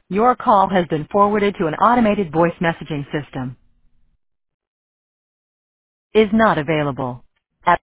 Your call has been forwarded to an automated voice messaging system. Is not available.